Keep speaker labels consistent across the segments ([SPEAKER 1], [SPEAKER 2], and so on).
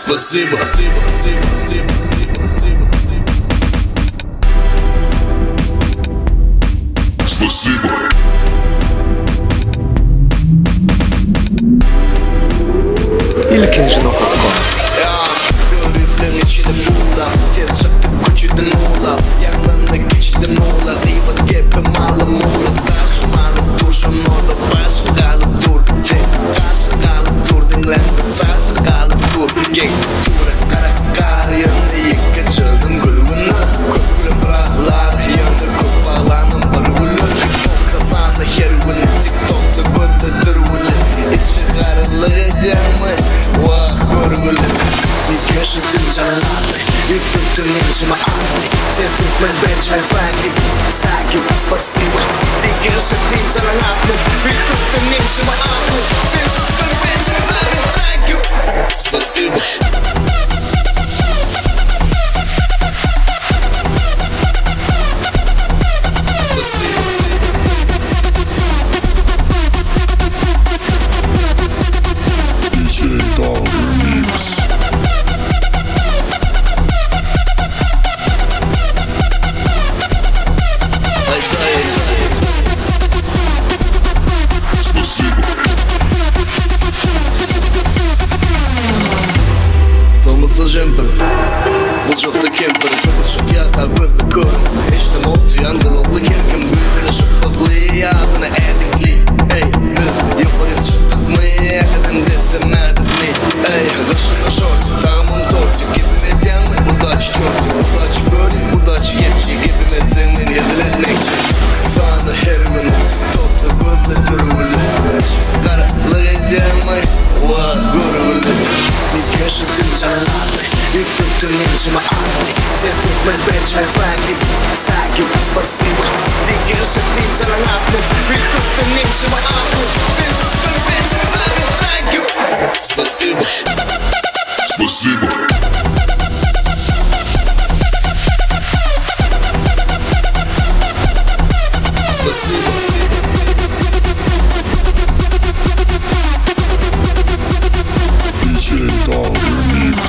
[SPEAKER 1] Спасибо, спасибо, спасибо, спасибо, спасибо, спасибо. Спасибо.
[SPEAKER 2] ilkinci.com
[SPEAKER 3] Görüntünün içinde buğla Tez çıktı küçüden uğla Yanlarına geçidim uğla Kıyvat gibi malım uğla Taşım alıp dursun orada Başım kalıp dur Tek kaşım kalıp dur Dinlendi fasıl kalıp dur Gek tura kara kar yanında yık kaçırdım gülünü Köpülüm bıraklar yanında kök bağlanım barulü Kafanda hervini TikTok'ta götte durulü İçi kararlığı edemem Vah görgülü Yaşadığım canlarla Yıktım yaşıma anlı Sen tutman benchman Franklin Sakin spasiba Yaşadığım canlarla Yıktım yaşıma anlı Sen tutman benchman Franklin Sakin
[SPEAKER 1] Спасибо.
[SPEAKER 3] Tomuzlu jumper Bulcukta kemper Kıvırcık yakar gözlü kör İşte moptu yandırıklı kerkim Büyülere şıklıklı Yadına edikli Ey biz yukarı çıktık mı Yakından desem edikli Ey kışına şort Dağımın torsu Gibi medyan Bu da çiçort Bu da çiçgör Bu da çiçkepçi Gibi medsenin yediletmekçi Sana her minut Topta gözlü durulur Karalık edeceğim Vah görülür Yaşadığım canlarla Yıktım yaşıma anlı Sen tutman benchman Franklin Sakin spasiba Yaşadığım canlarla Yıktım yaşıma anlı Sen tutman benchman Franklin Sakin
[SPEAKER 1] Спасибо. Спасибо. Спасибо.
[SPEAKER 4] DJ Dollar Mix.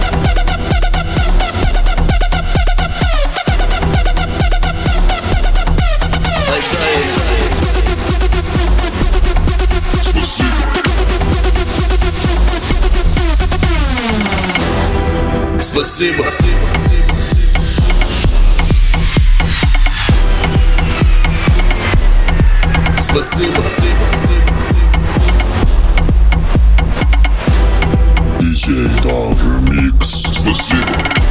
[SPEAKER 1] Спасибо. Спасибо.
[SPEAKER 4] DJ Dollar Mix.
[SPEAKER 1] Спасибо.